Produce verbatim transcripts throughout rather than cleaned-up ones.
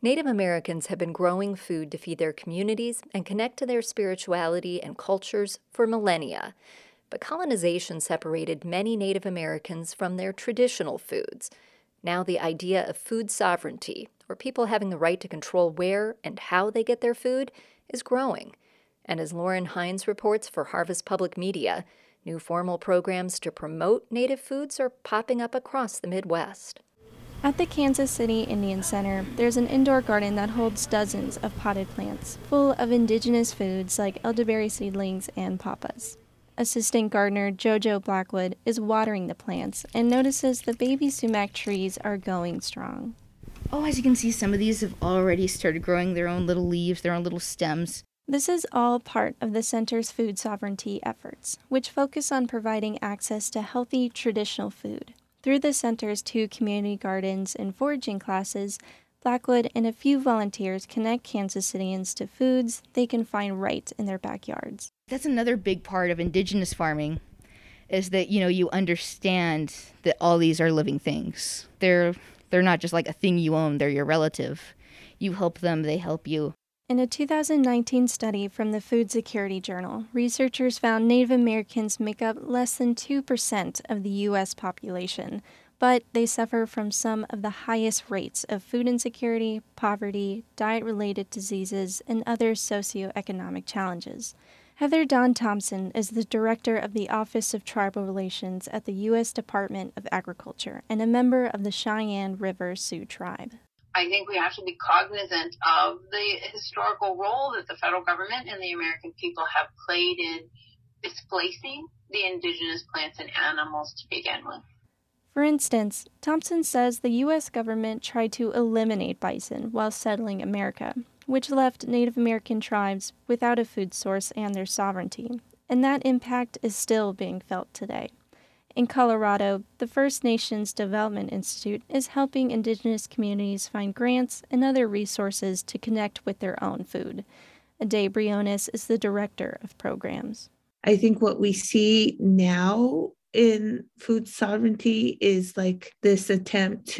Native Americans have been growing food to feed their communities and connect to their spirituality and cultures for millennia. But colonization separated many Native Americans from their traditional foods. Now the idea of food sovereignty, or people having the right to control where and how they get their food, is growing. And as Lauren Hines reports for Harvest Public Media, new formal programs to promote Native foods are popping up across the Midwest. At the Kansas City Indian Center, there's an indoor garden that holds dozens of potted plants, full of indigenous foods like elderberry seedlings and papas. Assistant gardener JoJo Blackwood is watering the plants and notices the baby sumac trees are going strong. Oh, as you can see, some of these have already started growing their own little leaves, their own little stems. This is all part of the center's food sovereignty efforts, which focus on providing access to healthy, traditional food. Through the center's two community gardens and foraging classes, Blackwood and a few volunteers connect Kansas Cityans to foods they can find right in their backyards. That's another big part of indigenous farming, is that, you know, you understand that all these are living things. They're they're not just like a thing you own, they're your relative. You help them, they help you. In a two thousand nineteen study from the Food Security Journal, researchers found Native Americans make up less than two percent of the U S population, but they suffer from some of the highest rates of food insecurity, poverty, diet-related diseases, and other socioeconomic challenges. Heather Dawn Thompson is the director of the Office of Tribal Relations at the U S Department of Agriculture and a member of the Cheyenne River Sioux Tribe. I think we have to be cognizant of the historical role that the federal government and the American people have played in displacing the indigenous plants and animals to begin with. For instance, Thompson says the U S government tried to eliminate bison while settling America, which left Native American tribes without a food source and their sovereignty, and that impact is still being felt today. In Colorado, the First Nations Development Institute is helping indigenous communities find grants and other resources to connect with their own food. Ade Briones is the director of programs. I think what we see now in food sovereignty is like this attempt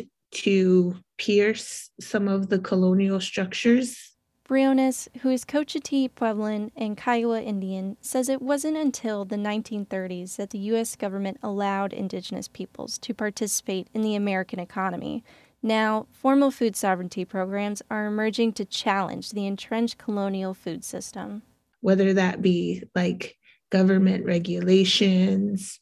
to pierce some of the colonial structures. Briones, who is Cochiti, Puebloan, and Kiowa Indian, says it wasn't until the nineteen thirties that the U S government allowed indigenous peoples to participate in the American economy. Now, formal food sovereignty programs are emerging to challenge the entrenched colonial food system. Whether that be like government regulations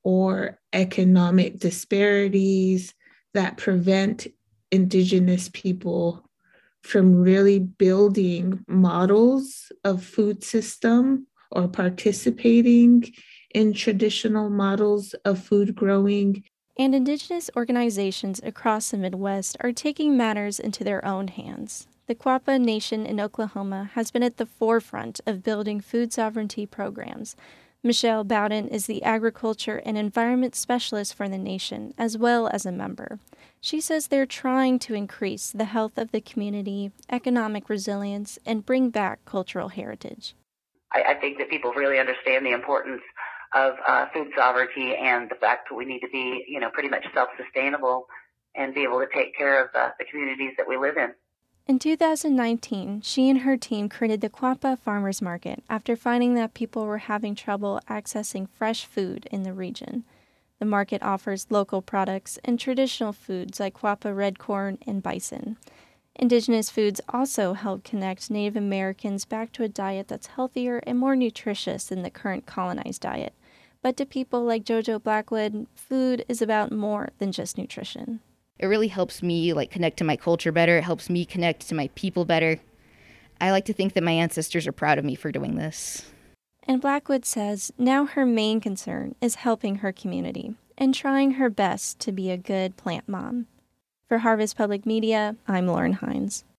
or economic disparities that prevent indigenous people from really building models of food system or participating in traditional models of food growing. And indigenous organizations across the Midwest are taking matters into their own hands. The Quapaw Nation in Oklahoma has been at the forefront of building food sovereignty programs. Michelle Bowden is the agriculture and environment specialist for the nation, as well as a member. She says they're trying to increase the health of the community, economic resilience, and bring back cultural heritage. I, I think that people really understand the importance of uh, food sovereignty and the fact that we need to be, you know, pretty much self-sustainable and be able to take care of uh, the communities that we live in. In two thousand nineteen, she and her team created the Quapaw Farmers Market after finding that people were having trouble accessing fresh food in the region. The market offers local products and traditional foods like Quapaw red corn and bison. Indigenous foods also help connect Native Americans back to a diet that's healthier and more nutritious than the current colonized diet. But to people like JoJo Blackwood, food is about more than just nutrition. It really helps me like connect to my culture better. It helps me connect to my people better. I like to think that my ancestors are proud of me for doing this. And Blackwood says now her main concern is helping her community and trying her best to be a good plant mom. For Harvest Public Media, I'm Lauren Hines.